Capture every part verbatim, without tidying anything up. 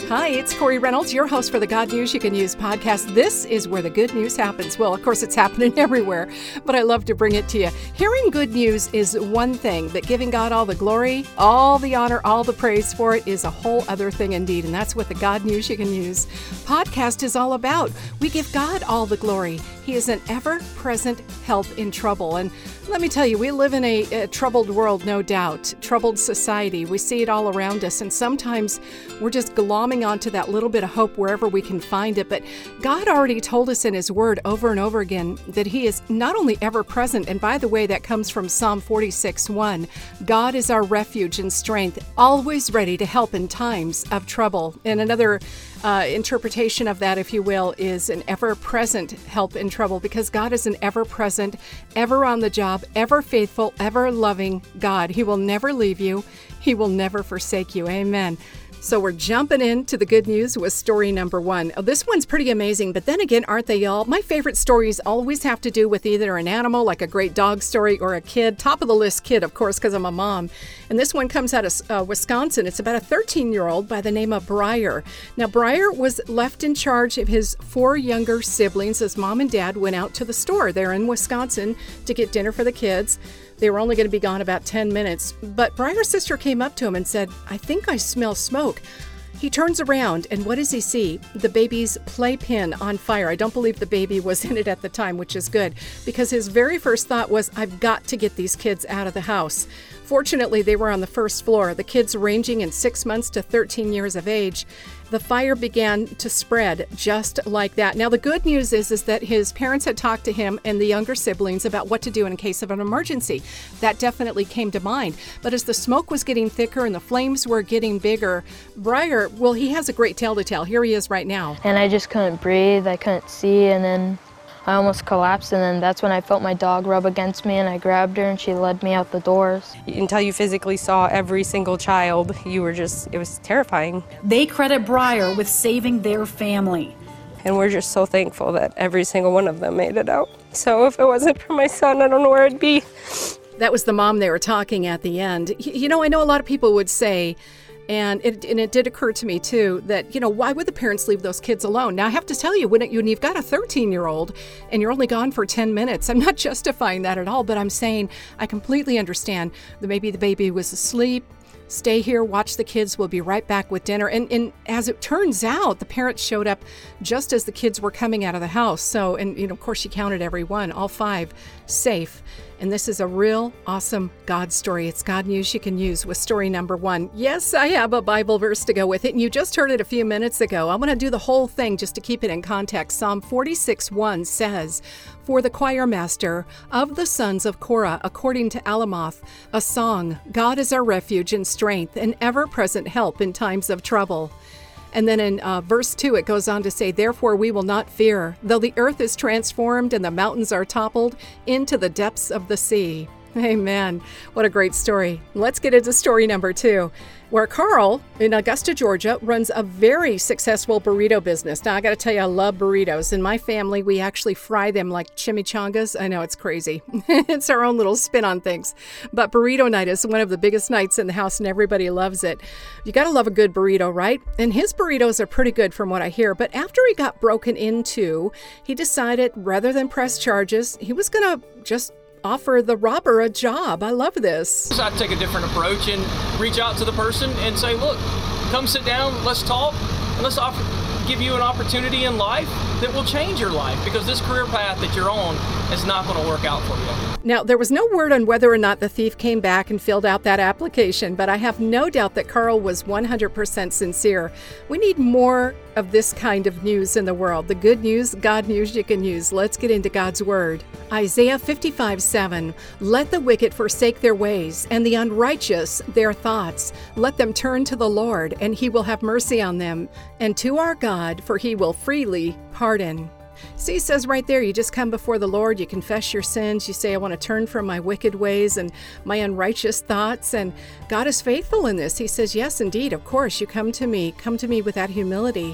Hi, it's Corey Reynolds, your host for the God News You Can Use podcast. This is where the good news happens. Well, of course, it's happening everywhere, but I love to bring it to you. Hearing good news is one thing, but giving God all the glory, all the honor, all the praise for it is a whole other thing indeed, and that's what the God News You Can Use podcast is all about. We give God all the glory. He is an ever-present help in trouble. And let me tell you, we live in a, a troubled world, no doubt, troubled society. We see it all around us, and sometimes we're just glomming onto that little bit of hope wherever we can find it. But God already told us in His Word over and over again that He is not only ever-present, and by the way, that comes from Psalm forty-six one, God is our refuge and strength, always ready to help in times of trouble. And another uh, interpretation of that, if you will, is an ever-present help in trouble, because God is an ever-present, ever on the job, ever faithful, ever loving God. He will never leave you. He will never forsake you. Amen. So we're jumping into the good news with story number one. Oh, this one's pretty amazing, but then again, aren't they all? My favorite stories always have to do with either an animal, like a great dog story, or a kid. Top of the list kid, of course, because I'm a mom. And this one comes out of uh, Wisconsin. It's about a thirteen-year-old by the name of Briar. Now, Briar was left in charge of his four younger siblings as mom and dad went out to the store there in Wisconsin to get dinner for the kids. They were only going to be gone about ten minutes, but Briar's sister came up to him and said, "I think I smell smoke." He turns around, and what does he see? The baby's playpen on fire. I don't believe the baby was in it at the time, which is good, because his very first thought was, I've got to get these kids out of the house. Fortunately, they were on the first floor, the kids ranging in six months to thirteen years of age. The fire began to spread just like that. Now, the good news is, is that his parents had talked to him and the younger siblings about what to do in case of an emergency. That definitely came to mind. But as the smoke was getting thicker and the flames were getting bigger, Briar, well, he has a great tale to tell. Here he is right now. And I just couldn't breathe. I couldn't see, and then I almost collapsed, and then that's when I felt my dog rub against me, and I grabbed her, and she led me out the doors. Until you physically saw every single child, you were just, it was terrifying. They credit Briar with saving their family. And we're just so thankful that every single one of them made it out. So if it wasn't for my son, I don't know where I'd be. That was the mom they were talking at the end. You know, I know a lot of people would say, And it, and it did occur to me, too, that, you know, why would the parents leave those kids alone? Now, I have to tell you, when, it, when you've got a thirteen-year-old and you're only gone for ten minutes, I'm not justifying that at all, but I'm saying I completely understand that maybe the baby was asleep. Stay here, watch the kids, we'll be right back with dinner. And, and as it turns out, the parents showed up just as the kids were coming out of the house. So, and, you know, of course, she counted every one, all five safe. And this is a real awesome God story. It's God News You Can Use with story number one. Yes, I have a Bible verse to go with it, and you just heard it a few minutes ago. I'm going to do the whole thing just to keep it in context. Psalm forty-six one says, "For the choir master of the sons of Korah, according to Alamoth, a song, God is our refuge and strength, an ever-present help in times of trouble." And then in uh, verse two, it goes on to say, "Therefore we will not fear, though the earth is transformed and the mountains are toppled into the depths of the sea." Amen. What a great story. Let's get into story number two, where Carl in Augusta, Georgia, runs a very successful burrito business. Now, I got to tell you, I love burritos. In my family, we actually fry them like chimichangas. I know, it's crazy. It's our own little spin on things. But burrito night is one of the biggest nights in the house, and everybody loves it. You got to love a good burrito, right? And his burritos are pretty good from what I hear. But after he got broken into, he decided rather than press charges, he was going to just offer the robber a job. I love this. I take a different approach and reach out to the person and say, "Look, come sit down, let's talk, and let's offer, give you an opportunity in life that will change your life, because this career path that you're on is not going to work out for you." Now, there was no word on whether or not the thief came back and filled out that application, but I have no doubt that Carl was one hundred percent sincere. We need more of this kind of news in the world. The good news, God News You Can Use. Let's get into God's Word. Isaiah fifty-five seven, "Let the wicked forsake their ways, and the unrighteous their thoughts. Let them turn to the Lord, and He will have mercy on them, and to our God, for He will freely pardon." See, it says right there, you just come before the Lord, you confess your sins, you say, "I want to turn from my wicked ways and my unrighteous thoughts," and God is faithful in this. He says, yes, indeed, of course, you come to me, come to me with that humility,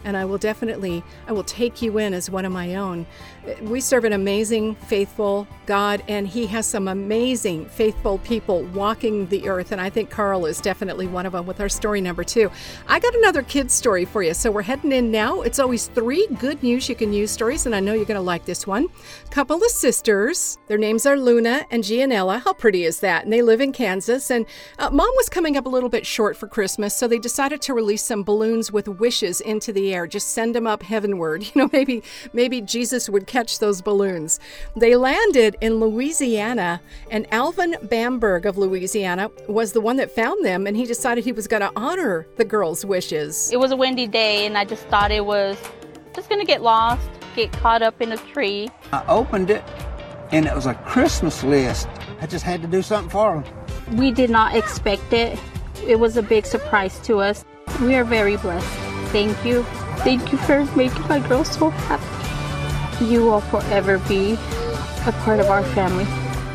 and I will definitely, I will take you in as one of my own. We serve an amazing, faithful God, and he has some amazing, faithful people walking the earth, and I think Carl is definitely one of them with our story number two. I got another kid's story for you, so we're heading in now. It's always three good news you can use stories, and I know you're going to like this one. Couple of sisters. Their names are Luna and Gianella. How pretty is that? And they live in Kansas, and uh, Mom was coming up a little bit short for Christmas, so they decided to release some balloons with wishes into the air. Just send them up heavenward. You know, maybe maybe Jesus would catch those balloons. They landed in Louisiana, and Alvin Bamberg of Louisiana was the one that found them, and he decided he was going to honor the girls' wishes. It was a windy day, and I just thought it was just going to get lost, get caught up in a tree. I opened it, and it was a Christmas list. I just had to do something for them. We did not expect it. It was a big surprise to us. We are very blessed. Thank you. Thank you for making my girls so happy. You will forever be a part of our family.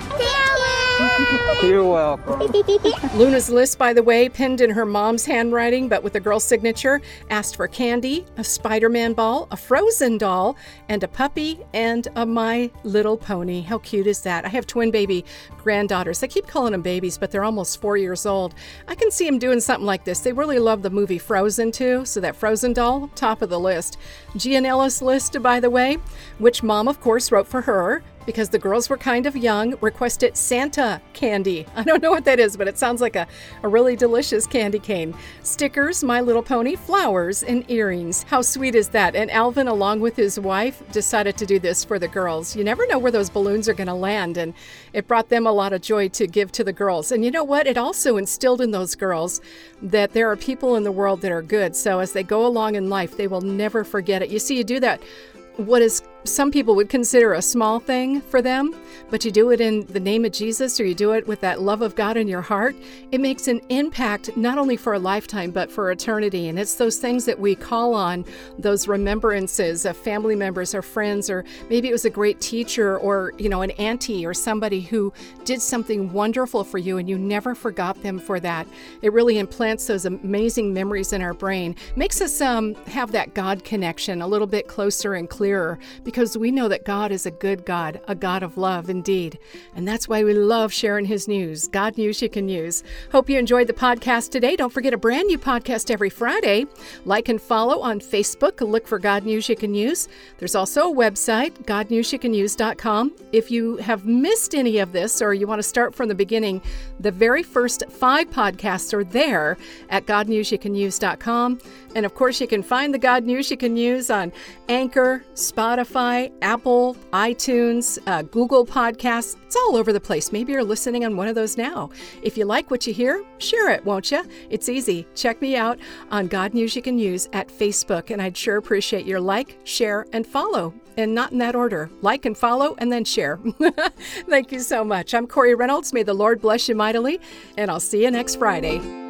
You're welcome. Luna's list, by the way, pinned in her mom's handwriting, but with the girl's signature, asked for candy, a Spider-Man ball, a Frozen doll, and a puppy, and a My Little Pony. How cute is that? I have twin baby granddaughters. I keep calling them babies, but they're almost four years old. I can see them doing something like this. They really love the movie Frozen, too, so that Frozen doll, top of the list. Gianella's list, by the way, which Mom, of course, wrote for her, because the girls were kind of young, requested Santa candy. I don't know what that is, but it sounds like a, a really delicious candy cane. Stickers, My Little Pony, flowers, and earrings. How sweet is that? And Alvin, along with his wife, decided to do this for the girls. You never know where those balloons are going to land, and it brought them a lot of joy to give to the girls. And you know what? It also instilled in those girls that there are people in the world that are good. So as they go along in life, they will never forget it. You see, you do that, what is some people would consider a small thing for them, but you do it in the name of Jesus, or you do it with that love of God in your heart, it makes an impact not only for a lifetime, but for eternity. And it's those things that we call on, those remembrances of family members or friends, or maybe it was a great teacher, or, you know, an auntie or somebody who did something wonderful for you and you never forgot them for that. It really implants those amazing memories in our brain, makes us um, have that God connection a little bit closer and clearer, because we know that God is a good God, a God of love indeed. And that's why we love sharing his news, God news you can use. Hope you enjoyed the podcast today. Don't forget a brand new podcast every Friday. Like and follow on Facebook. Look for God News You Can Use. There's also a website, god news you can use dot com. If you have missed any of this, or you want to start from the beginning, the very first five podcasts are there at god news you can use dot com. And of course, you can find the God News You Can Use on Anchor, Spotify, Apple, iTunes, uh, Google Podcasts. It's all over the place. Maybe you're listening on one of those now. If you like what you hear, share it, won't you? It's easy. Check me out on God News You Can Use at Facebook, and I'd sure appreciate your like, share, and follow. And not in that order. Like and follow, and then share. Thank you so much. I'm Corey Reynolds. May the Lord bless you mightily, and I'll see you next Friday.